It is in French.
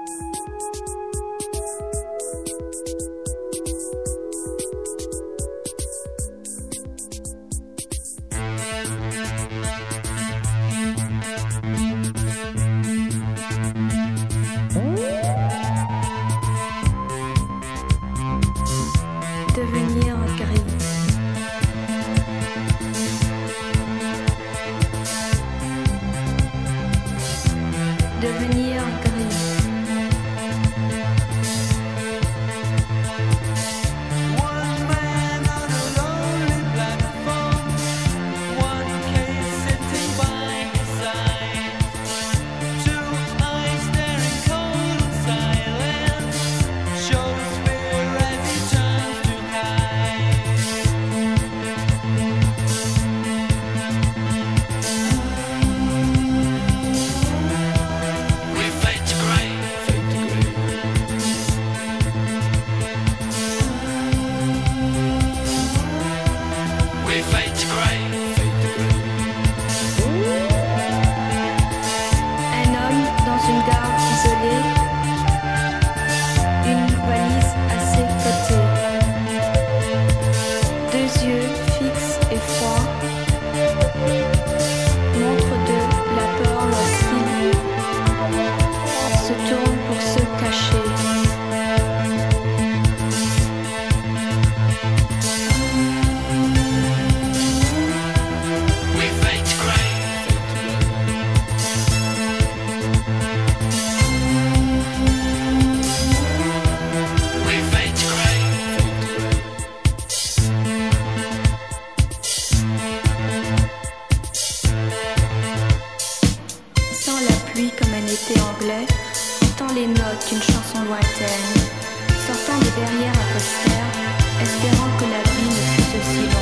Devenir gris. Devenir gris. One man on a lonely platform, one case sitting by his side, two eyes staring cold and silent, shows fear as he turns to hide. We fade to grey. We fade to grey. Un homme dans une gare isolée, une valise à ses côtés, deux yeux fixes et froids, montre de la peur lorsqu'il se tourne pour se cacher. We fade to grey. We fade to grey. Sans la pluie comme un été anglais, entend les notes d'une chanson lointaine, sortant de derrière un poster, espérant que la vie ne fût aussi